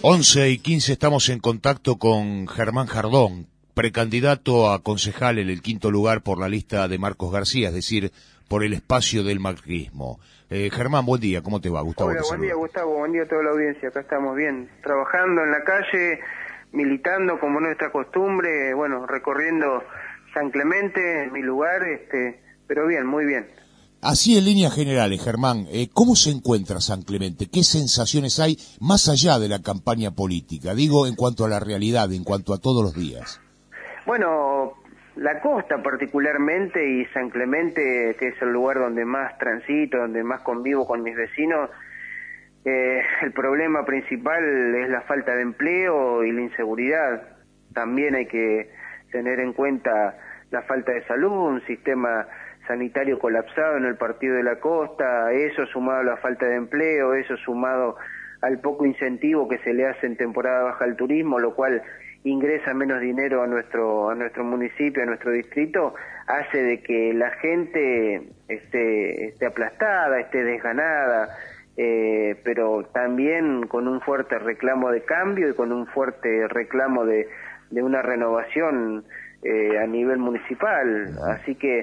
11:15 estamos en contacto con Germán Jardón, precandidato a concejal en el quinto lugar por la lista de Marcos García, es decir, por el espacio del macrismo. Germán, buen día, ¿cómo te va? Gustavo. Hola, buen día Gustavo, buen día a toda la audiencia, acá estamos bien, trabajando en la calle, militando como nuestra costumbre, bueno, recorriendo San Clemente, mi lugar, pero bien, muy bien. Así en líneas generales, Germán, ¿cómo se encuentra San Clemente? ¿Qué sensaciones hay más allá de la campaña política? Digo, en cuanto a la realidad, en cuanto a todos los días. Bueno, la costa particularmente y San Clemente, que es el lugar donde más transito, donde más convivo con mis vecinos, el problema principal es la falta de empleo y la inseguridad. También hay que tener en cuenta la falta de salud, un sistema sanitario colapsado en el partido de la costa, eso sumado a la falta de empleo, eso sumado al poco incentivo que se le hace en temporada baja al turismo, lo cual ingresa menos dinero a nuestro municipio, a nuestro distrito, hace de que la gente esté aplastada, esté desganada, pero también con un fuerte reclamo de cambio y con un fuerte reclamo de una renovación a nivel municipal. Así que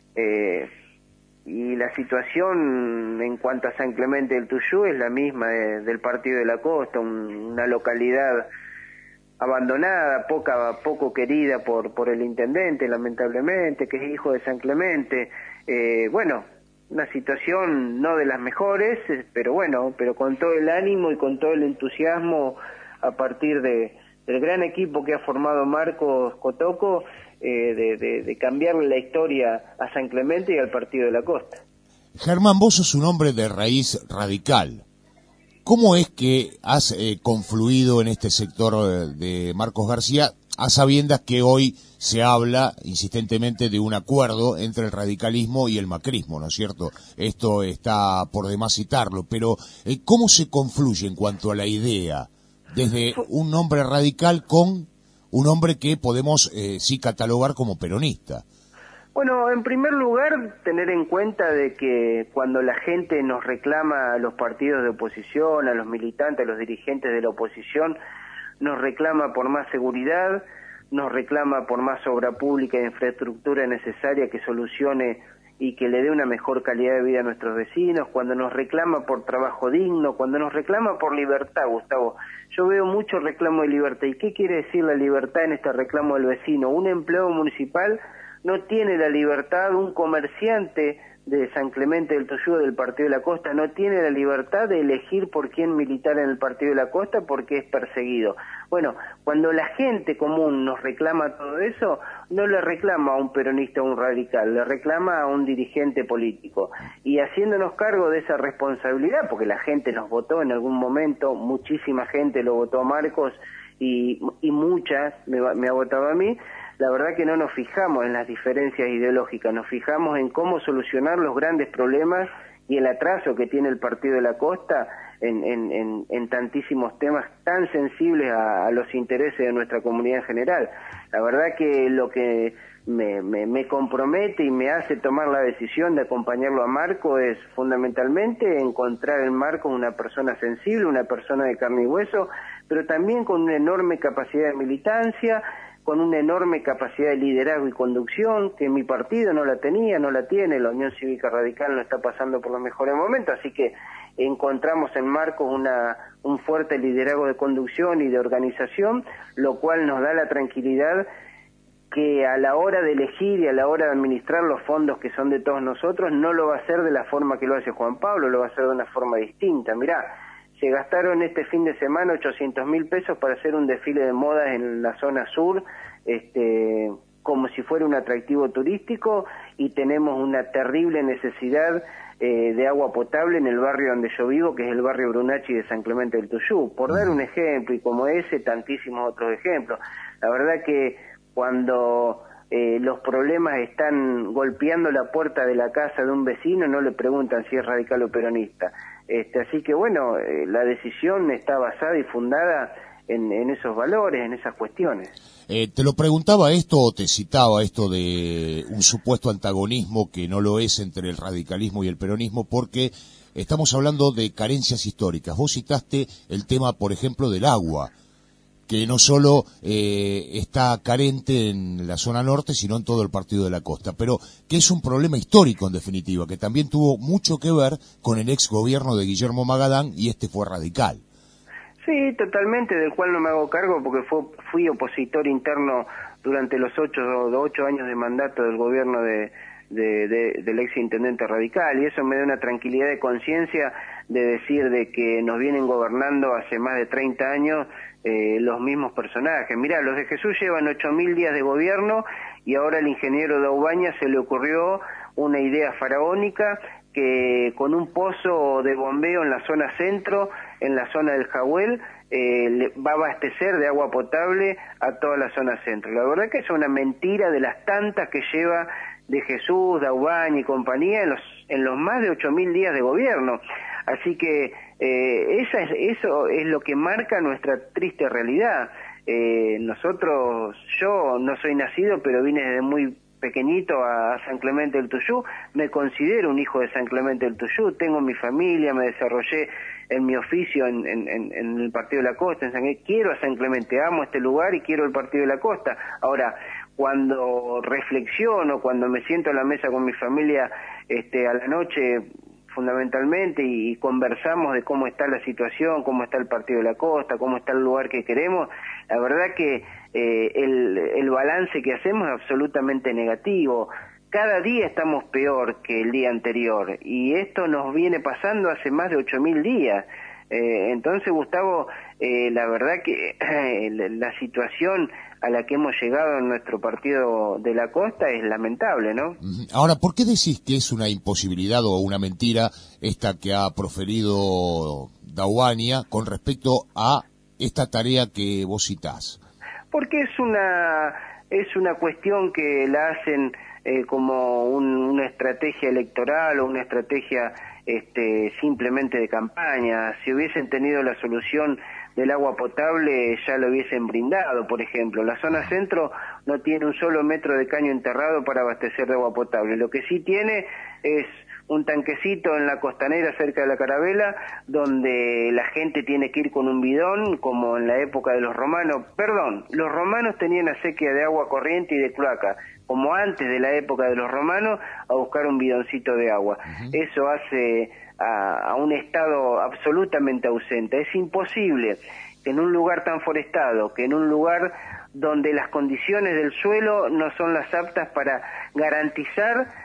y la situación en cuanto a San Clemente del Tuyú es la misma del partido de la costa, una localidad abandonada, poco querida por el intendente, lamentablemente, que es hijo de San Clemente. Bueno, una situación no de las mejores, pero con todo el ánimo y con todo el entusiasmo a partir del gran equipo que ha formado Marcos Cotoco, de cambiarle la historia a San Clemente y al partido de la costa. Germán, vos sos un hombre de raíz radical. ¿Cómo es que has confluido en este sector de Marcos García, a sabiendas que hoy se habla insistentemente de un acuerdo entre el radicalismo y el macrismo, ¿no es cierto? Esto está por demás citarlo, pero ¿cómo se confluye en cuanto a la idea desde un hombre radical con un hombre que podemos sí catalogar como peronista? Bueno, en primer lugar, tener en cuenta de que cuando la gente nos reclama a los partidos de oposición, a los militantes, a los dirigentes de la oposición, nos reclama por más seguridad, nos reclama por más obra pública e infraestructura necesaria que solucione y que le dé una mejor calidad de vida a nuestros vecinos, cuando nos reclama por trabajo digno, cuando nos reclama por libertad, Gustavo. Yo veo mucho reclamo de libertad. ¿Y qué quiere decir la libertad en este reclamo del vecino? Un empleado municipal no tiene la libertad, un comerciante de San Clemente del Tuyú, del Partido de la Costa, no tiene la libertad de elegir por quién militar en el Partido de la Costa porque es perseguido. Bueno, cuando la gente común nos reclama todo eso, no le reclama a un peronista o un radical, le reclama a un dirigente político. Y haciéndonos cargo de esa responsabilidad, porque la gente nos votó en algún momento, muchísima gente lo votó a Marcos y muchas me ha votado a mí. La verdad que no nos fijamos en las diferencias ideológicas, nos fijamos en cómo solucionar los grandes problemas y el atraso que tiene el Partido de la Costa en tantísimos temas tan sensibles a los intereses de nuestra comunidad en general. La verdad que lo que me compromete y me hace tomar la decisión de acompañarlo a Marco es fundamentalmente encontrar en Marco una persona sensible, una persona de carne y hueso, pero también con una enorme capacidad de militancia, con una enorme capacidad de liderazgo y conducción, que mi partido no la tenía, no la tiene, la Unión Cívica Radical no está pasando por los mejores momentos, así que encontramos en Marcos un fuerte liderazgo de conducción y de organización, lo cual nos da la tranquilidad que a la hora de elegir y a la hora de administrar los fondos que son de todos nosotros, no lo va a hacer de la forma que lo hace Juan Pablo, lo va a hacer de una forma distinta. Mirá, se gastaron este fin de semana 800.000 pesos para hacer un desfile de modas en la zona sur, como si fuera un atractivo turístico, y tenemos una terrible necesidad de agua potable en el barrio donde yo vivo, que es el barrio Brunachi de San Clemente del Tuyú, por dar un ejemplo, y como ese, tantísimos otros ejemplos. La verdad que cuando los problemas están golpeando la puerta de la casa de un vecino, no le preguntan si es radical o peronista. Así que bueno, la decisión está basada y fundada en esos valores, en esas cuestiones. Te lo preguntaba esto o te citaba esto de un supuesto antagonismo que no lo es entre el radicalismo y el peronismo, porque estamos hablando de carencias históricas. Vos citaste el tema, por ejemplo, del agua, que no solo está carente en la zona norte, sino en todo el partido de la costa, pero que es un problema histórico en definitiva, que también tuvo mucho que ver con el ex gobierno de Guillermo Magadán, y este fue radical. Sí, totalmente, del cual no me hago cargo porque fui opositor interno durante los 8 años de mandato del gobierno del ex intendente radical, y eso me da una tranquilidad de conciencia de decir de que nos vienen gobernando hace más de 30 años los mismos personajes. Mirá, los de Jesús llevan 8.000 días de gobierno y ahora al ingeniero Daubaña se le ocurrió una idea faraónica que con un pozo de bombeo en la zona centro, en la zona del Jahuel, va a abastecer de agua potable a toda la zona centro. La verdad que es una mentira de las tantas que lleva de Jesús, Daubaña y compañía en los más de 8.000 días de gobierno. Así que eso es lo que marca nuestra triste realidad. Yo no soy nacido, pero vine desde muy pequeñito a San Clemente del Tuyú, me considero un hijo de San Clemente del Tuyú, tengo mi familia, me desarrollé en mi oficio en el Partido de la Costa, quiero a San Clemente, amo este lugar y quiero el Partido de la Costa. Ahora, cuando reflexiono, cuando me siento a la mesa con mi familia a la noche, fundamentalmente, y conversamos de cómo está la situación, cómo está el Partido de la Costa, cómo está el lugar que queremos, la verdad que el balance que hacemos es absolutamente negativo. Cada día estamos peor que el día anterior, y esto nos viene pasando hace más de 8.000 días. Entonces, Gustavo, la verdad que la situación a la que hemos llegado en nuestro Partido de la Costa es lamentable, ¿no? Ahora, ¿por qué decís que es una imposibilidad o una mentira esta que ha proferido Daubaña con respecto a esta tarea que vos citás? Porque es una cuestión que la hacen como una estrategia electoral o una estrategia simplemente de campaña. Si hubiesen tenido la solución del agua potable, ya lo hubiesen brindado, por ejemplo. La zona centro no tiene un solo metro de caño enterrado para abastecer de agua potable. Lo que sí tiene es un tanquecito en la costanera cerca de la Carabela, donde la gente tiene que ir con un bidón, como en la época de los romanos. Perdón, los romanos tenían acequia de agua corriente y de cloaca, como antes de la época de los romanos, a buscar un bidoncito de agua. Eso hace a un estado absolutamente ausente. Es imposible que en un lugar tan forestado, que en un lugar donde las condiciones del suelo no son las aptas para garantizar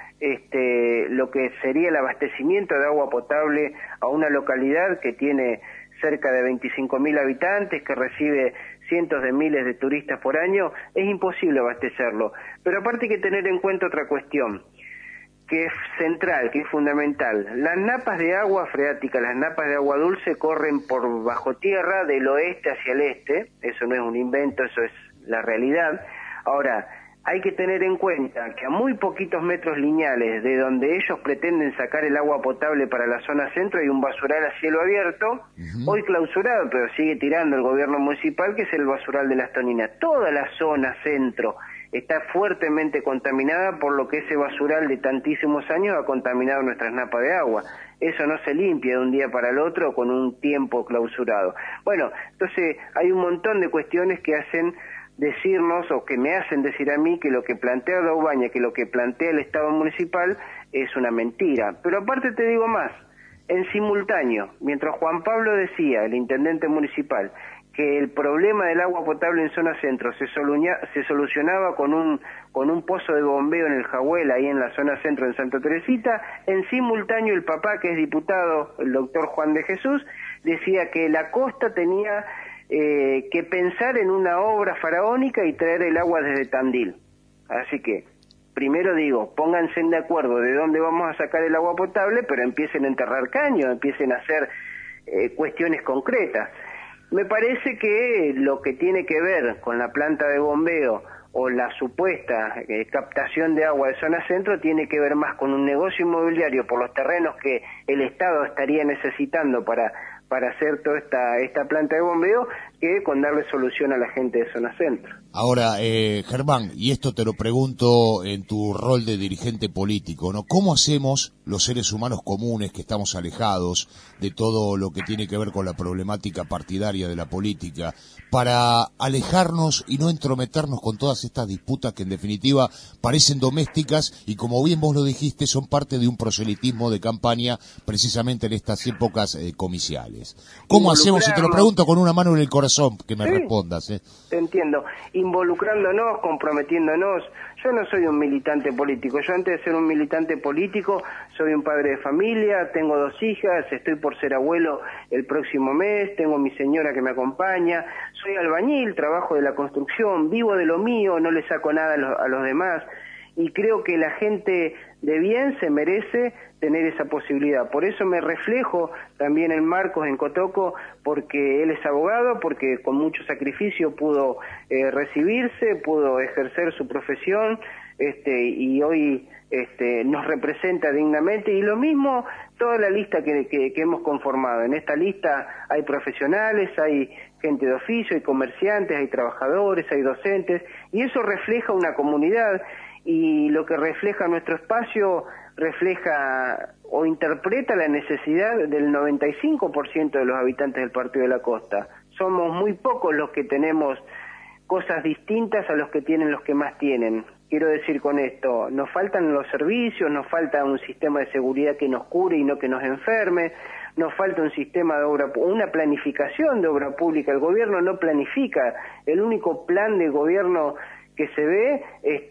lo que sería el abastecimiento de agua potable a una localidad que tiene cerca de 25.000 habitantes, que recibe cientos de miles de turistas por año, es imposible abastecerlo. Pero aparte hay que tener en cuenta otra cuestión, que es central, que es fundamental. Las napas de agua freática, las napas de agua dulce corren por bajo tierra del oeste hacia el este, eso no es un invento, eso es la realidad. Ahora, hay que tener en cuenta que a muy poquitos metros lineales de donde ellos pretenden sacar el agua potable para la zona centro hay un basural a cielo abierto, hoy clausurado, pero sigue tirando el gobierno municipal, que es el basural de Las Toninas. Toda la zona centro está fuertemente contaminada por lo que ese basural de tantísimos años ha contaminado nuestras napas de agua. Eso no se limpia de un día para el otro con un tiempo clausurado. Bueno, entonces hay un montón de cuestiones que hacen decirnos, o que me hacen decir a mí, que lo que plantea Daubaña, que lo que plantea el Estado municipal es una mentira. Pero aparte te digo más, en simultáneo, mientras Juan Pablo decía, el intendente municipal, que el problema del agua potable en zona centro se solucionaba con un pozo de bombeo en el Jahuel, ahí en la zona centro en Santa Teresita, en simultáneo el papá, que es diputado, el doctor Juan de Jesús, decía que la costa tenía que pensar en una obra faraónica y traer el agua desde Tandil. Así que, primero digo, pónganse de acuerdo de dónde vamos a sacar el agua potable, pero empiecen a enterrar caños, empiecen a hacer cuestiones concretas. Me parece que lo que tiene que ver con la planta de bombeo o la supuesta captación de agua de zona centro tiene que ver más con un negocio inmobiliario por los terrenos que el Estado estaría necesitando para hacer toda esta planta de bombeo, que con darle solución a la gente de zona centro. Ahora, Germán, y esto te lo pregunto en tu rol de dirigente político, ¿no? ¿Cómo hacemos los seres humanos comunes que estamos alejados de todo lo que tiene que ver con la problemática partidaria de la política para alejarnos y no entrometernos con todas estas disputas que en definitiva parecen domésticas y, como bien vos lo dijiste, son parte de un proselitismo de campaña precisamente en estas épocas comiciales? ¿Cómo hacemos? Y te lo pregunto con una mano en el corazón, que me respondas. Te entiendo. Involucrándonos, comprometiéndonos. Yo no soy un militante político. Yo, antes de ser un militante político, soy un padre de familia, tengo 2 hijas, estoy por ser abuelo el próximo mes, tengo mi señora que me acompaña, soy albañil, trabajo de la construcción, vivo de lo mío, no le saco nada a los demás, y creo que la gente de bien se merece tener esa posibilidad. Por eso me reflejo también en Marcos, en Cotoco, porque él es abogado, porque con mucho sacrificio pudo recibirse, pudo ejercer su profesión, y hoy nos representa dignamente, y lo mismo toda la lista que hemos conformado. En esta lista hay profesionales, hay gente de oficio, hay comerciantes, hay trabajadores, hay docentes, y eso refleja una comunidad, y lo que refleja nuestro espacio refleja o interpreta la necesidad del 95% de los habitantes del Partido de la Costa. Somos muy pocos los que tenemos cosas distintas a los que tienen los que más tienen. Quiero decir con esto, nos faltan los servicios, nos falta un sistema de seguridad que nos cure y no que nos enferme, nos falta un sistema de obra, una planificación de obra pública. El gobierno no planifica, el único plan de gobierno que se ve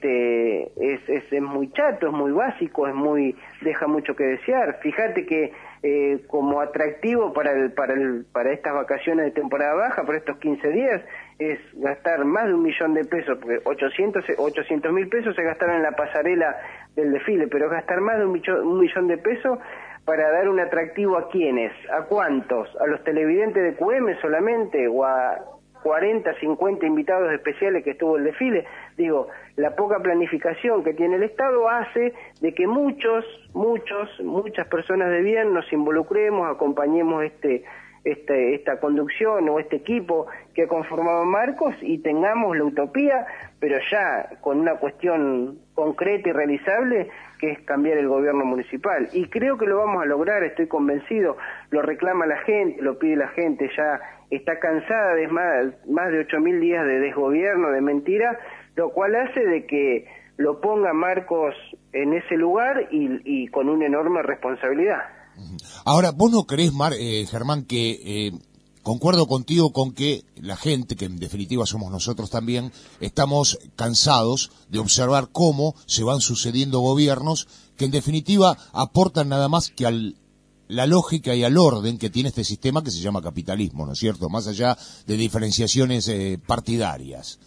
es muy chato, es muy básico, deja mucho que desear. Fíjate que como atractivo para estas vacaciones de temporada baja, para estos 15 días, es gastar más de 1 millón de pesos, porque 800.000 pesos se gastaron en la pasarela del desfile, pero gastar más de 1 millón de pesos para dar un atractivo ¿a quiénes? ¿A cuántos? ¿A los televidentes de QM solamente? ¿O a 40, 50 invitados especiales que estuvo el desfile? Digo, la poca planificación que tiene el Estado hace de que muchas personas de bien nos involucremos, acompañemos esta conducción o este equipo que ha conformado Marcos y tengamos la utopía, pero ya con una cuestión concreta y realizable, que es cambiar el gobierno municipal. Y creo que lo vamos a lograr, estoy convencido, lo reclama la gente, lo pide la gente, ya está cansada de más de 8.000 días de desgobierno, de mentira, lo cual hace de que lo ponga Marcos en ese lugar y con una enorme responsabilidad. Ahora, ¿vos no creés, Germán, que concuerdo contigo con que la gente, que en definitiva somos nosotros también, estamos cansados de observar cómo se van sucediendo gobiernos que en definitiva aportan nada más que la lógica y al orden que tiene este sistema que se llama capitalismo, ¿no es cierto?, más allá de diferenciaciones partidarias.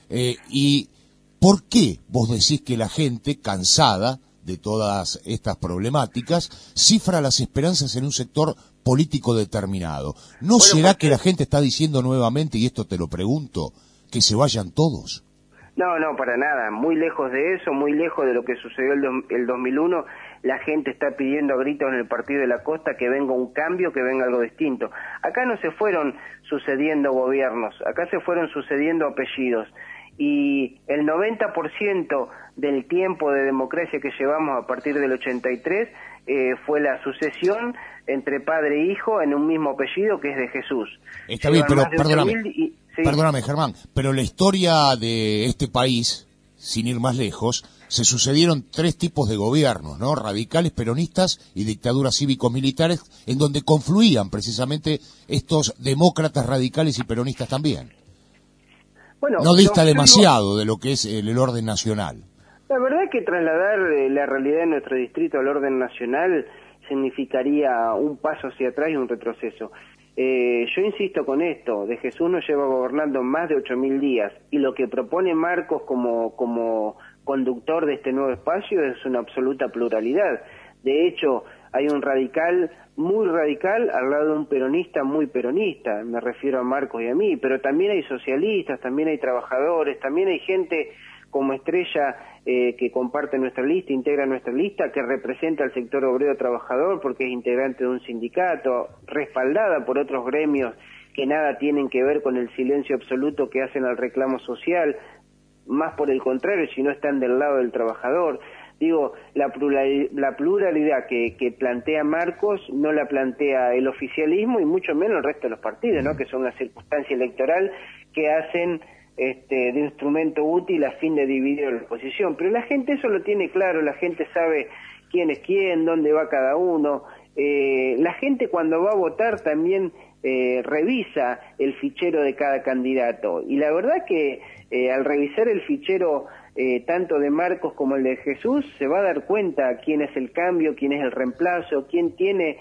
¿Y por qué vos decís que la gente, cansada de todas estas problemáticas, cifra las esperanzas en un sector político determinado? ¿No será que la gente está diciendo nuevamente, y esto te lo pregunto, que se vayan todos? No, para nada, muy lejos de eso, muy lejos de lo que sucedió el 2001, la gente está pidiendo a gritos en el Partido de la Costa que venga un cambio, que venga algo distinto. Acá no se fueron sucediendo gobiernos, acá se fueron sucediendo apellidos, y el 90% del tiempo de democracia que llevamos a partir del 83 fue la sucesión entre padre e hijo en un mismo apellido, que es de Jesús. Está bien, pero perdóname, Germán, pero la historia de este país, sin ir más lejos, se sucedieron 3 tipos de gobiernos, ¿no? Radicales, peronistas y dictaduras cívico-militares, en donde confluían precisamente estos demócratas radicales y peronistas también. Bueno, no dista demasiado de lo que es el orden nacional. La verdad es que trasladar la realidad de nuestro distrito al orden nacional significaría un paso hacia atrás y un retroceso. Yo insisto con esto, de Jesús nos lleva gobernando más de 8.000 días, y lo que propone Marcos como conductor de este nuevo espacio es una absoluta pluralidad. De hecho, hay un radical, muy radical, al lado de un peronista muy peronista, me refiero a Marcos y a mí, pero también hay socialistas, también hay trabajadores, también hay gente como Estrella que comparte nuestra lista, integra nuestra lista, que representa al sector obrero trabajador porque es integrante de un sindicato, respaldada por otros gremios que nada tienen que ver con el silencio absoluto que hacen al reclamo social, más por el contrario, si no están del lado del trabajador. Digo, la pluralidad que plantea Marcos no la plantea el oficialismo y mucho menos el resto de los partidos, ¿no? Que son una circunstancia electoral que hacen de instrumento útil a fin de dividir la oposición. Pero la gente eso lo tiene claro, la gente sabe quién es quién, dónde va cada uno. La gente cuando va a votar también revisa el fichero de cada candidato. Y la verdad que al revisar el fichero tanto de Marcos como el de Jesús, se va a dar cuenta quién es el cambio, quién es el reemplazo, quién tiene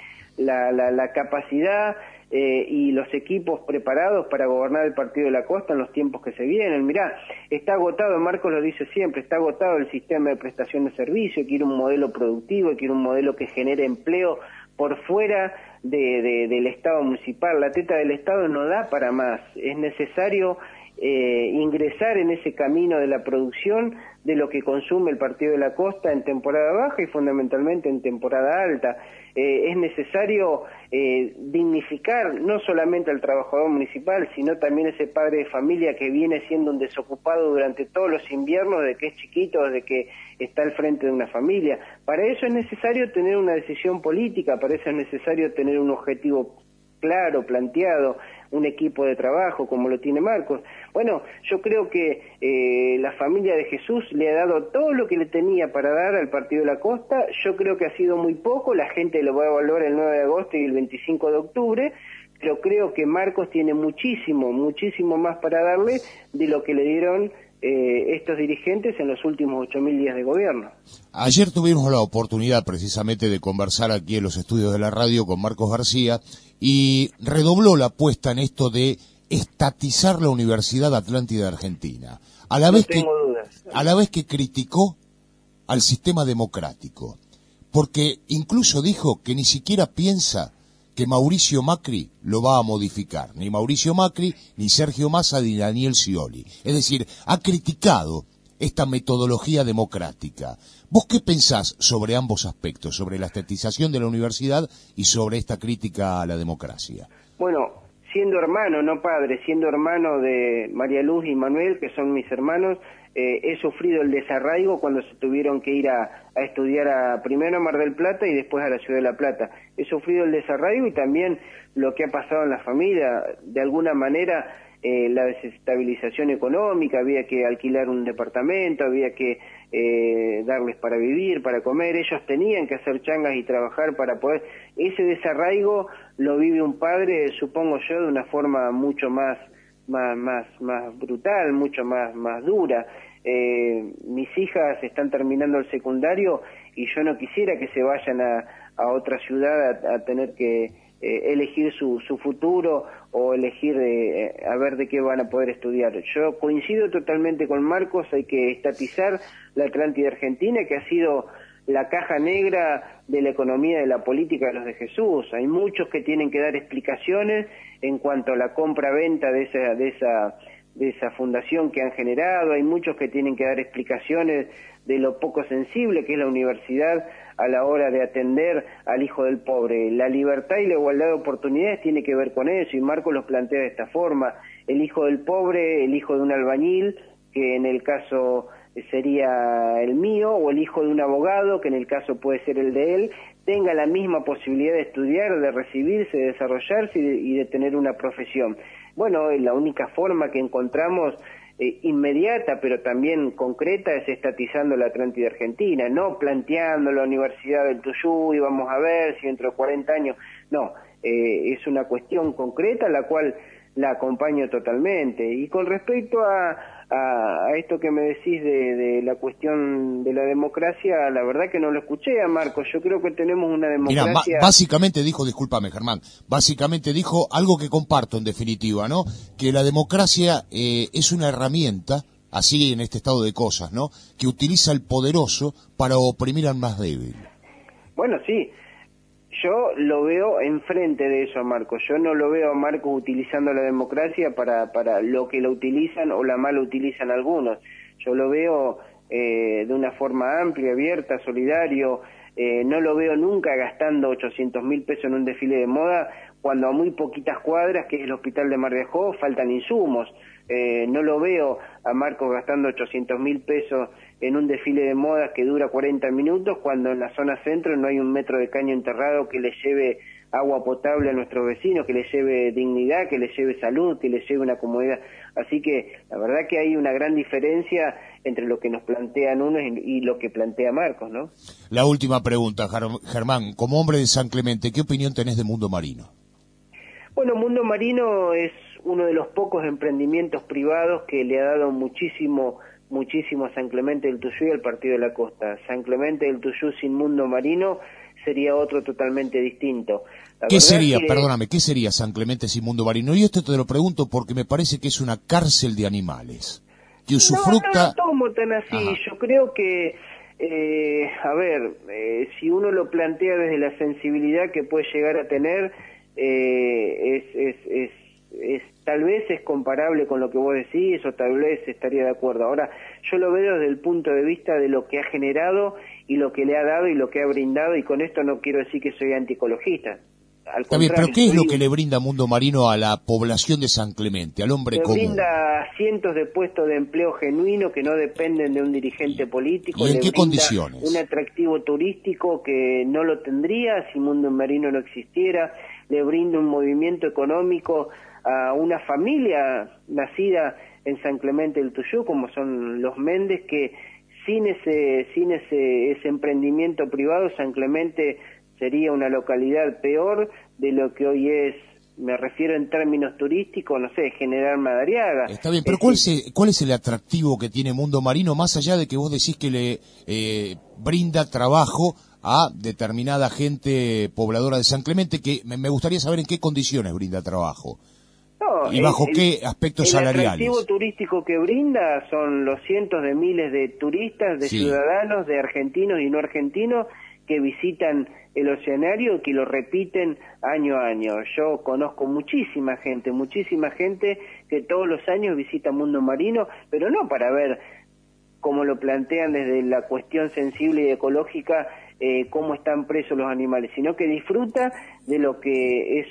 la capacidad y los equipos preparados para gobernar el Partido de la Costa en los tiempos que se vienen. Mirá, está agotado, Marcos lo dice siempre, está agotado el sistema de prestación de servicio, quiere un modelo productivo, quiere un modelo que genere empleo por fuera del Estado municipal. La teta del Estado no da para más, es necesario ingresar en ese camino de la producción de lo que consume el Partido de la Costa en temporada baja y fundamentalmente en temporada alta. Es necesario dignificar no solamente al trabajador municipal, sino también ese padre de familia que viene siendo un desocupado durante todos los inviernos, desde que es chiquito, desde que está al frente de una familia. Para eso es necesario tener una decisión política, para eso es necesario tener un objetivo claro, planteado, un equipo de trabajo como lo tiene Marcos. Bueno, yo creo que la familia de Jesús le ha dado todo lo que le tenía para dar al Partido de la Costa. Yo creo que ha sido muy poco, la gente lo va a evaluar el 9 de agosto y el 25 de octubre, pero creo que Marcos tiene muchísimo más para darle de lo que le dieron estos dirigentes en los últimos 8.000 días de gobierno. Ayer tuvimos la oportunidad precisamente de conversar aquí en los estudios de la radio con Marcos García y redobló la apuesta en esto de estatizar la Universidad Atlántida Argentina, a la vez que criticó al sistema democrático, porque incluso dijo que ni siquiera piensa que Mauricio Macri lo va a modificar, ni Mauricio Macri, ni Sergio Massa, ni Daniel Scioli. Es decir, ha criticado esta metodología democrática. ¿Vos qué pensás sobre ambos aspectos, sobre la estatización de la universidad y sobre esta crítica a la democracia? Bueno, siendo hermano, no padre, siendo hermano de María Luz y Manuel, que son mis hermanos, he sufrido el desarraigo cuando se tuvieron que ir a estudiar primero a Mar del Plata y después a la Ciudad de La Plata. He sufrido el desarraigo y también lo que ha pasado en la familia, de alguna manera la desestabilización económica, había que alquilar un departamento, había que darles para vivir, para comer, ellos tenían que hacer changas y trabajar para poder. Ese desarraigo lo vive un padre, supongo yo, de una forma mucho más brutal, mucho más dura. Mis hijas están terminando el secundario y yo no quisiera que se vayan a otra ciudad a tener que elegir su futuro o elegir a ver de qué van a poder estudiar. Yo coincido totalmente con Marcos, hay que estatizar la Atlántida Argentina, que ha sido la caja negra de la economía de la política de los de Jesús. Hay muchos que tienen que dar explicaciones en cuanto a la compra-venta de esa fundación que han generado, hay muchos que tienen que dar explicaciones de lo poco sensible que es la universidad a la hora de atender al hijo del pobre. La libertad y la igualdad de oportunidades tiene que ver con eso, y Marcos los plantea de esta forma: el hijo del pobre, el hijo de un albañil, que en el caso sería el mío, o el hijo de un abogado, que en el caso puede ser el de él, tenga la misma posibilidad de estudiar, de recibirse, de desarrollarse y de tener una profesión. Bueno, la única forma que encontramos inmediata, pero también concreta, es estatizando la Atlántida Argentina, no planteando la Universidad del Tuyú y vamos a ver si dentro de 40 años, no, es una cuestión concreta la cual la acompaño totalmente. Y con respecto a esto que me decís de la cuestión de la democracia, la verdad que no lo escuché a Marcos. Yo creo que tenemos una democracia... Mirá, básicamente dijo, discúlpame Germán, básicamente dijo algo que comparto en definitiva, ¿no? Que la democracia es una herramienta, así en este estado de cosas, ¿no? Que utiliza el poderoso para oprimir al más débil. Bueno, sí. Yo lo veo enfrente de eso a Marcos. Yo no lo veo a Marcos utilizando la democracia para lo que lo utilizan o la mal utilizan algunos. Yo lo veo de una forma amplia, abierta, solidario. No lo veo nunca gastando 800.000 pesos en un desfile de moda cuando a muy poquitas cuadras, que es el hospital de Mar de Ajó, faltan insumos. No lo veo a Marcos gastando 800.000 pesos en un desfile de modas que dura 40 minutos, cuando en la zona centro no hay un metro de caño enterrado que le lleve agua potable a nuestros vecinos, que le lleve dignidad, que le lleve salud, que le lleve una comodidad. Así que la verdad que hay una gran diferencia entre lo que nos plantean unos y lo que plantea Marcos, ¿no? La última pregunta, Germán, como hombre de San Clemente, ¿qué opinión tenés de Mundo Marino? Bueno, Mundo Marino es uno de los pocos emprendimientos privados que le ha dado muchísimo a San Clemente del Tuyú y al Partido de la Costa. San Clemente del Tuyú sin Mundo Marino sería otro totalmente distinto. ¿Qué sería, perdóname, qué sería San Clemente sin Mundo Marino? Y esto te lo pregunto porque me parece que es una cárcel de animales, que usufructa... No lo tomo tan así. Ajá. Yo creo que, si uno lo plantea desde la sensibilidad que puede llegar a tener, tal vez es comparable con lo que vos decís, o tal vez estaría de acuerdo. Ahora, yo lo veo desde el punto de vista de lo que ha generado y lo que le ha dado y lo que ha brindado, y con esto no quiero decir que soy antiecologista. Está bien, pero ¿qué es lo que le brinda Mundo Marino a la población de San Clemente, al hombre común? Le brinda cientos de puestos de empleo genuino que no dependen de un dirigente político. ¿Y en qué condiciones? Un atractivo turístico que no lo tendría si Mundo Marino no existiera. Le brinda un movimiento económico a una familia nacida en San Clemente del Tuyú, como son los Méndez, que sin ese emprendimiento privado, San Clemente sería una localidad peor de lo que hoy es. Me refiero en términos turísticos, no sé, General Madariaga. Está bien, pero ¿cuál es el atractivo que tiene Mundo Marino, más allá de que vos decís que le brinda trabajo a determinada gente pobladora de San Clemente, que me gustaría saber en qué condiciones brinda trabajo? No, ¿y bajo qué aspectos salariales? El atractivo turístico que brinda son los cientos de miles de turistas, de ciudadanos, de argentinos y no argentinos, que visitan el Oceanario y que lo repiten año a año. Yo conozco muchísima gente que todos los años visita Mundo Marino, pero no para ver, como lo plantean desde la cuestión sensible y ecológica, cómo están presos los animales, sino que disfruta de lo que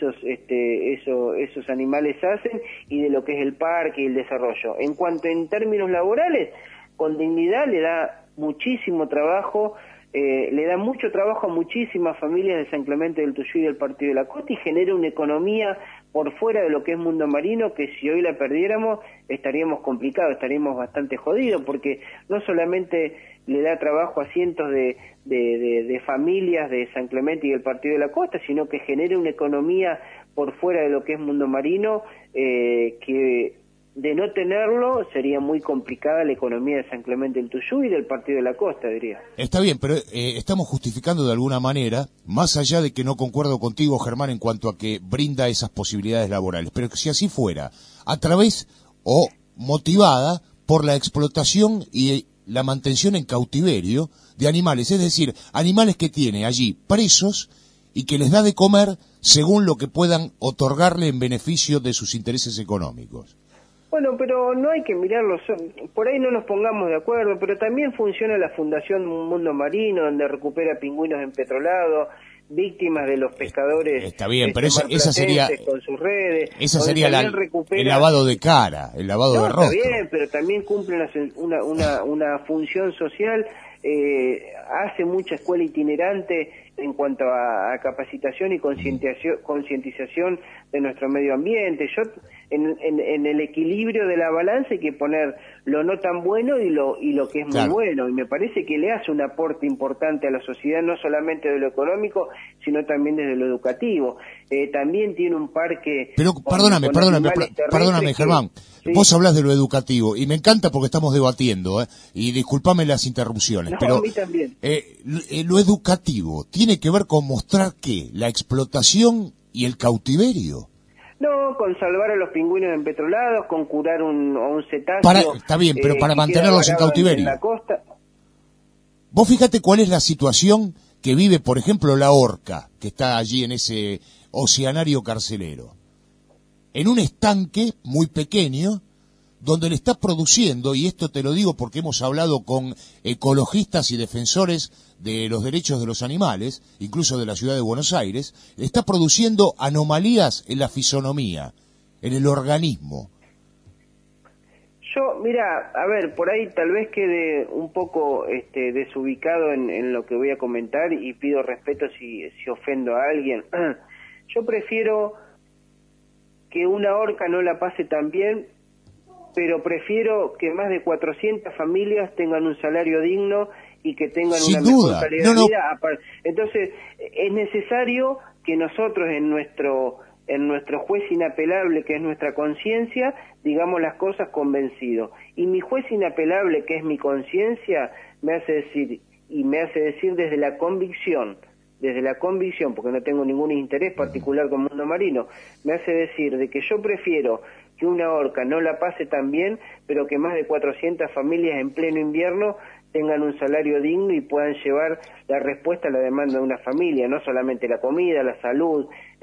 esos animales hacen y de lo que es el parque y el desarrollo. En cuanto en términos laborales, con dignidad le da muchísimo trabajo, le da mucho trabajo a muchísimas familias de San Clemente del Tuyú y del Partido de la Costa, y genera una economía por fuera de lo que es Mundo Marino, que si hoy la perdiéramos estaríamos complicados, estaríamos bastante jodidos, porque no solamente le da trabajo a cientos de familias de San Clemente y del Partido de la Costa, sino que genera una economía por fuera de lo que es Mundo Marino, que de no tenerlo sería muy complicada la economía de San Clemente del Tuyú y del Partido de la Costa, diría. Está bien, pero estamos justificando de alguna manera, más allá de que no concuerdo contigo, Germán, en cuanto a que brinda esas posibilidades laborales, pero si así fuera, a través o motivada por la explotación y la mantención en cautiverio de animales, es decir, animales que tiene allí presos y que les da de comer según lo que puedan otorgarle en beneficio de sus intereses económicos. Bueno, pero no hay que mirarlo, por ahí no nos pongamos de acuerdo, pero también funciona la Fundación Mundo Marino, donde recupera pingüinos empetrolados, víctimas de los pescadores. Está bien, pero esa sería con sus redes. Esa sería el lavado de cara, el lavado de rostro. Está bien, pero también cumple una función social, hace mucha escuela itinerante en cuanto a capacitación y concientización de nuestro medio ambiente. Yo en el equilibrio de la balanza hay que poner lo no tan bueno y lo que es muy bueno, y me parece que le hace un aporte importante a la sociedad, no solamente de lo económico, sino también desde lo educativo. También tiene un parque... Pero perdóname, Germán, vos hablás de lo educativo, y me encanta porque estamos debatiendo, y discúlpame las interrupciones, pero a mí también. Lo educativo tiene que ver con mostrar ¿qué? La explotación y el cautiverio. No, con salvar a los pingüinos empetrolados, con curar a un cetáceo. Está bien, pero para mantenerlos en cautiverio. En la costa. Vos fíjate cuál es la situación que vive, por ejemplo, la orca, que está allí en ese oceanario carcelero. En un estanque muy pequeño, donde le está produciendo, y esto te lo digo porque hemos hablado con ecologistas y defensores de los derechos de los animales, incluso de la ciudad de Buenos Aires, le está produciendo anomalías en la fisonomía, en el organismo. Yo, mira, a ver, por ahí tal vez quede un poco desubicado en lo que voy a comentar y pido respeto si ofendo a alguien. Yo prefiero que una horca no la pase tan bien, pero prefiero que más de 400 familias tengan un salario digno y que tengan Sin una duda. mejor calidad de vida. Entonces, es necesario que nosotros en nuestro juez inapelable, que es nuestra conciencia, digamos las cosas convencidos. Y mi juez inapelable, que es mi conciencia, me hace decir desde la convicción, porque no tengo ningún interés particular con Mundo Marino, me hace decir de que yo prefiero que una horca no la pase tan bien, pero que más de 400 familias en pleno invierno tengan un salario digno y puedan llevar la respuesta a la demanda de una familia, no solamente la comida, la salud,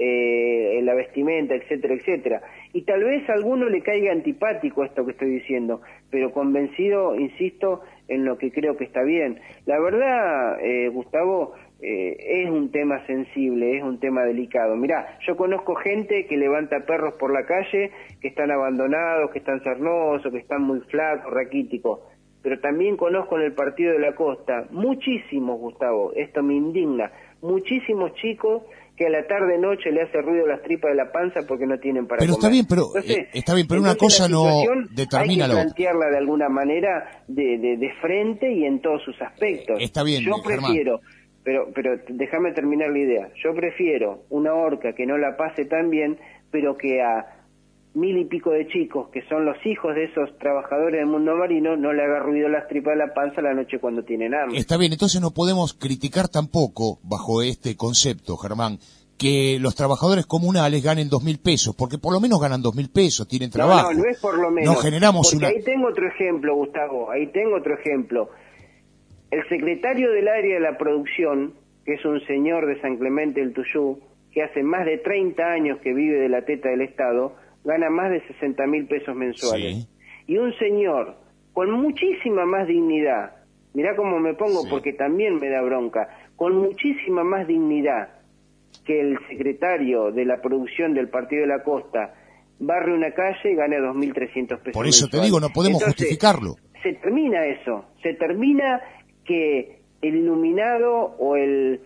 la vestimenta, etcétera, etcétera. Y tal vez a alguno le caiga antipático esto que estoy diciendo, pero convencido, insisto, en lo que creo que está bien. La verdad, Gustavo, es un tema sensible, es un tema delicado. Mirá, yo conozco gente que levanta perros por la calle, que están abandonados, que están sarnosos, que están muy flacos, raquíticos, pero también conozco en el Partido de la Costa muchísimos, Gustavo, esto me indigna, muchísimos chicos que a la tarde-noche le hace ruido las tripas de la panza porque no tienen para comer. Está bien, pero una cosa no determina la otra. Hay que plantearla de alguna manera de frente y en todos sus aspectos. Está bien, yo prefiero, pero déjame terminar la idea, yo prefiero una horca que no la pase tan bien, pero que a 1000 y pico de chicos, que son los hijos de esos trabajadores del mundo marino, no le haga ruido las tripas de la panza la noche cuando tienen hambre. Está bien, entonces no podemos criticar tampoco, bajo este concepto, Germán, que los trabajadores comunales ganen 2.000 pesos, porque por lo menos ganan 2.000 pesos, tienen trabajo. No es por lo menos. No generamos porque ahí tengo otro ejemplo, Gustavo, ahí tengo otro ejemplo. El secretario del área de la producción, que es un señor de San Clemente del Tuyú, que hace más de 30 años que vive de la teta del Estado, gana más de 60.000 pesos mensuales. Sí. Y un señor con muchísima más dignidad, mirá cómo me pongo, sí, porque también me da bronca, con muchísima más dignidad que el secretario de la producción del Partido de la Costa, barre una calle y gana 2.300 pesos Por eso mensuales. te digo, no podemos justificarlo. Se termina eso, se termina que el iluminado o el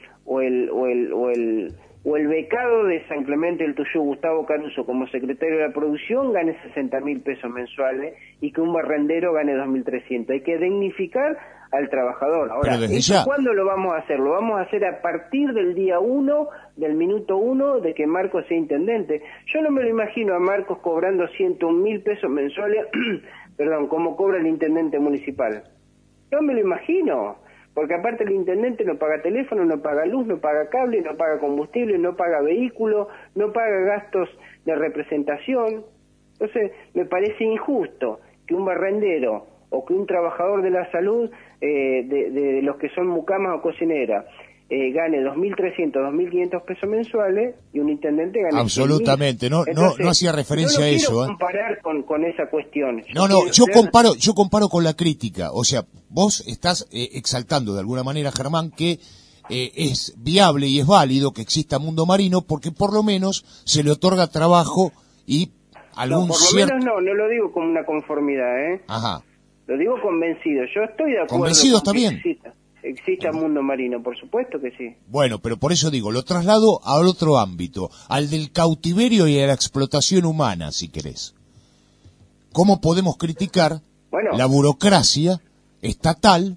becado de San Clemente del Tuyú, Gustavo Caruso, como secretario de la producción, gane 60.000 pesos mensuales y que un barrendero gane 2.300. Hay que dignificar al trabajador. Ahora, ¿cuándo lo vamos a hacer? Lo vamos a hacer a partir del día 1, del minuto 1 de que Marcos sea intendente. Yo no me lo imagino a Marcos cobrando 101.000 pesos mensuales, perdón, como cobra el intendente municipal. No me lo imagino. Porque aparte el intendente no paga teléfono, no paga luz, no paga cable, no paga combustible, no paga vehículo, no paga gastos de representación. Entonces me parece injusto que un barrendero o que un trabajador de la salud, de los que son mucamas o cocineras, gane 2.300, 2.500 pesos mensuales y un intendente gane absolutamente, 100.000. Entonces, no hacía referencia a eso. No quiero comparar con esa cuestión. Yo comparo con la crítica. O sea, vos estás exaltando de alguna manera, Germán, que es viable y es válido que exista Mundo Marino porque por lo menos se le otorga trabajo y algún menos no lo digo como una conformidad, Ajá. Lo digo convencido. Yo estoy de acuerdo. Convencido está bien. Exista Mundo Marino, por supuesto que sí. Bueno, pero por eso digo, lo traslado al otro ámbito, al del cautiverio y a la explotación humana, si querés. ¿Cómo podemos criticar la burocracia estatal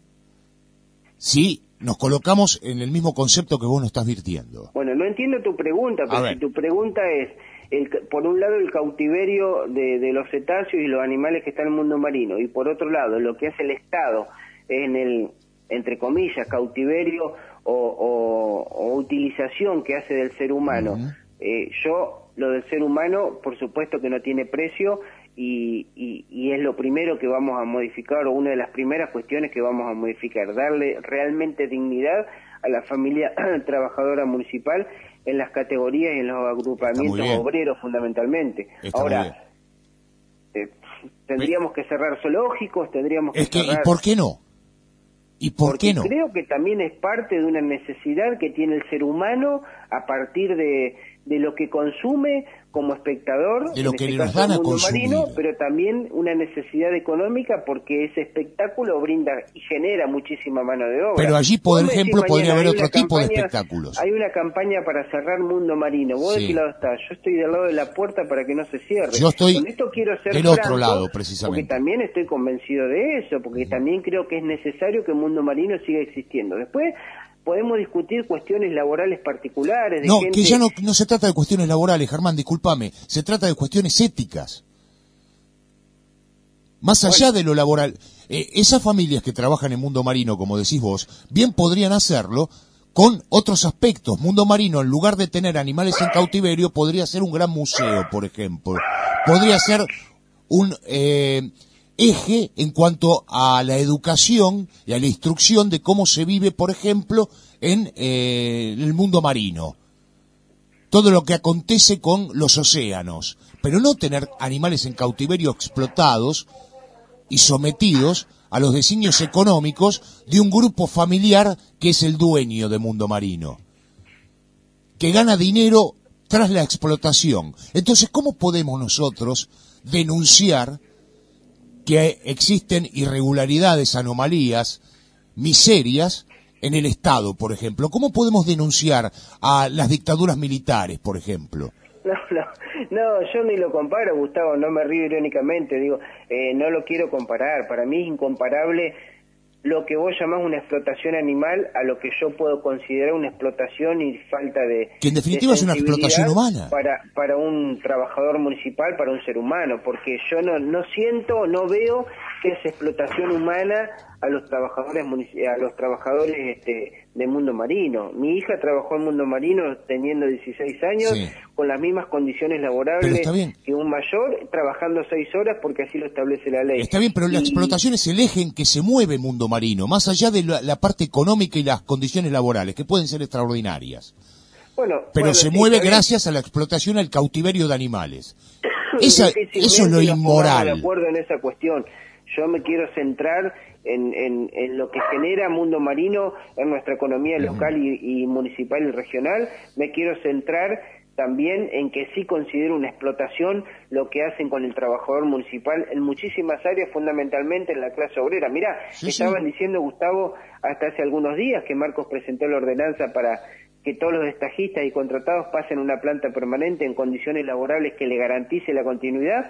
si nos colocamos en el mismo concepto que vos nos estás virtiendo? Bueno, no entiendo tu pregunta, pero si tu pregunta es, por un lado, el cautiverio de los cetáceos y los animales que están en el mundo marino, y por otro lado, lo que hace el Estado en el, entre comillas, cautiverio o utilización que hace del ser humano. Yo, lo del ser humano, por supuesto que no tiene precio y es lo primero que vamos a modificar, o una de las primeras cuestiones que vamos a modificar, darle realmente dignidad a la familia trabajadora municipal en las categorías y en los agrupamientos obreros fundamentalmente. Ahora, tendríamos que cerrar zoológicos, tendríamos que cerrar... ¿Y por qué no? ¿Y por qué no? Creo que también es parte de una necesidad que tiene el ser humano a partir de lo que consume como espectador, de lo en que este nos caso dan a el mundo consumir. marino, pero también una necesidad económica porque ese espectáculo brinda y genera muchísima mano de obra. Pero allí, por ejemplo, podría haber otro tipo de espectáculos. Hay una campaña para cerrar mundo marino. ¿Vos de qué lado estás? Yo estoy del lado de la puerta para que no se cierre. Yo estoy Con esto quiero ser del otro lado, precisamente. Porque también estoy convencido de eso, porque también creo que es necesario que el mundo marino siga existiendo. Después podemos discutir cuestiones laborales particulares. No, que ya no se trata de cuestiones laborales, Germán, discúlpame. Se trata de cuestiones éticas. Más allá de lo laboral. Esas familias que trabajan en mundo marino, como decís vos, bien podrían hacerlo con otros aspectos. Mundo marino, en lugar de tener animales en cautiverio, podría ser un gran museo, por ejemplo. Podría ser un eje en cuanto a la educación y a la instrucción de cómo se vive, por ejemplo, en el mundo marino. Todo lo que acontece con los océanos, pero no tener animales en cautiverio explotados y sometidos a los designios económicos de un grupo familiar que es el dueño de mundo marino, que gana dinero tras la explotación. Entonces, ¿cómo podemos nosotros denunciar que existen irregularidades, anomalías, miserias en el Estado, por ejemplo? ¿Cómo podemos denunciar a las dictaduras militares, por ejemplo? No, yo ni lo comparo, Gustavo, no me río irónicamente, digo, no lo quiero comparar. Para mí es incomparable lo que vos llamás una explotación animal a lo que yo puedo considerar una explotación y falta de... Que en definitiva es una explotación humana. Para un trabajador municipal, para un ser humano, porque yo no siento, no veo que es explotación humana a los trabajadores de mundo marino. Mi hija trabajó en mundo marino teniendo 16 años, sí, con las mismas condiciones laborables que un mayor, trabajando 6 horas porque así lo establece la ley. Está bien, pero la explotación es el eje en que se mueve mundo marino, más allá de la parte económica y las condiciones laborales, que pueden ser extraordinarias. Pero se mueve gracias a la explotación, al cautiverio de animales. Eso es lo inmoral. De acuerdo en esa cuestión. Yo me quiero centrar en lo que genera mundo marino en nuestra economía local y municipal y regional. Me quiero centrar también en que sí considero una explotación lo que hacen con el trabajador municipal en muchísimas áreas, fundamentalmente en la clase obrera. Mirá, estaban diciendo, Gustavo, hasta hace algunos días que Marcos presentó la ordenanza para que todos los estajistas y contratados pasen a una planta permanente en condiciones laborables que le garantice la continuidad.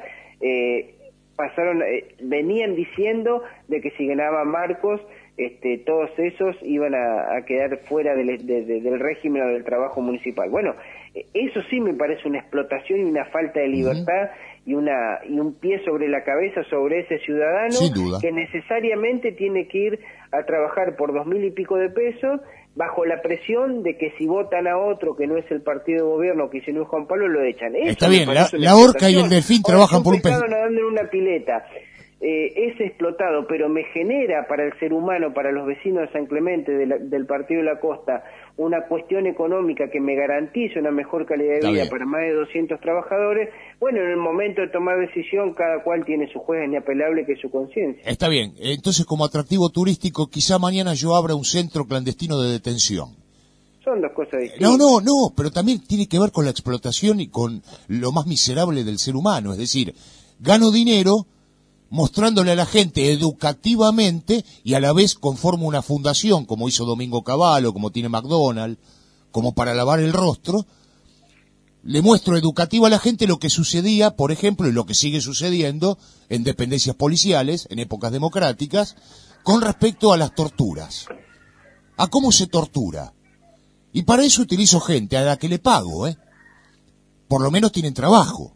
Venían diciendo de que si ganaba Marcos, todos esos iban a quedar fuera del régimen o del trabajo municipal. Bueno, eso sí me parece una explotación y una falta de libertad y un pie sobre la cabeza sobre ese ciudadano que necesariamente tiene que ir a trabajar por 2.000 y pico de pesos bajo la presión de que si votan a otro que no es el partido de gobierno, que si no es Juan Pablo, lo echan. Eso está bien, la orca y el delfín trabajan por un pescado nadando en una pileta. Es explotado, pero me genera para el ser humano, para los vecinos de San Clemente, del Partido de la Costa, una cuestión económica que me garantice una mejor calidad de vida para más de 200 trabajadores. Bueno, en el momento de tomar decisión, cada cual tiene su juez inapelable que es su conciencia. Está bien, entonces como atractivo turístico, quizá mañana yo abra un centro clandestino de detención. Son dos cosas distintas. No, pero también tiene que ver con la explotación y con lo más miserable del ser humano, es decir, gano dinero mostrándole a la gente educativamente y a la vez conformo una fundación, como hizo Domingo Cavallo, como tiene McDonald's, como para lavar el rostro, le muestro educativo a la gente lo que sucedía, por ejemplo, y lo que sigue sucediendo en dependencias policiales, en épocas democráticas, con respecto a las torturas, a cómo se tortura. Y para eso utilizo gente a la que le pago, por lo menos tienen trabajo.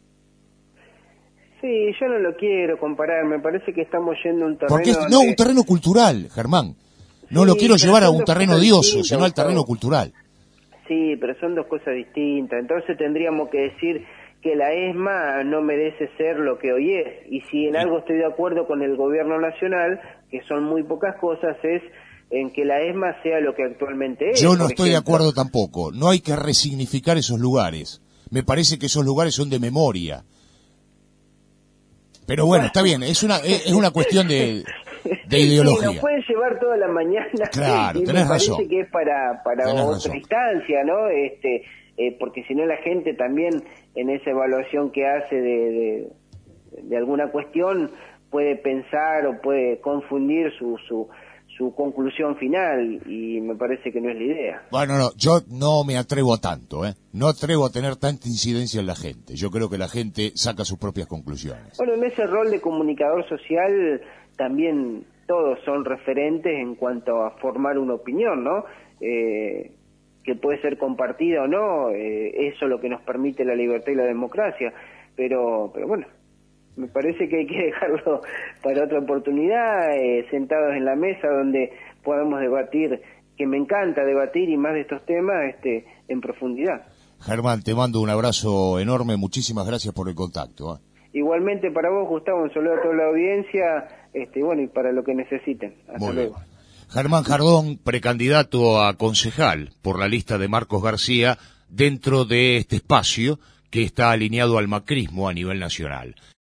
Sí, yo no lo quiero comparar, me parece que estamos yendo a un terreno... Porque un terreno cultural, Germán. No lo quiero llevar a un terreno odioso, sino al terreno cultural. Sí, pero son dos cosas distintas. Entonces tendríamos que decir que la ESMA no merece ser lo que hoy es. Y si en algo estoy de acuerdo con el gobierno nacional, que son muy pocas cosas, es en que la ESMA sea lo que actualmente es. Yo no estoy de acuerdo tampoco. No hay que resignificar esos lugares. Me parece que esos lugares son de memoria. Pero bueno, está bien, es una cuestión de ideología. Sí, nos pueden llevar toda la mañana. Claro, y tenés me parece razón. que es para Tenés otra razón. instancia, ¿no? Porque si no la gente también en esa evaluación que hace de alguna cuestión puede pensar o puede confundir su conclusión final, y me parece que no es la idea. Bueno, no, yo no me atrevo a tanto, ¿eh? No atrevo a tener tanta incidencia en la gente. Yo creo que la gente saca sus propias conclusiones. Bueno, en ese rol de comunicador social también todos son referentes en cuanto a formar una opinión, ¿no? Que puede ser compartida o no, eso es lo que nos permite la libertad y la democracia, pero bueno, me parece que hay que dejarlo para otra oportunidad, sentados en la mesa donde podamos debatir, que me encanta debatir y más de estos temas en profundidad. Germán, te mando un abrazo enorme, muchísimas gracias por el contacto, ¿eh? Igualmente para vos, Gustavo, un saludo a toda la audiencia, bueno, y para lo que necesiten. Hasta luego. Germán Jardón, precandidato a concejal por la lista de Marcos García, dentro de este espacio que está alineado al macrismo a nivel nacional.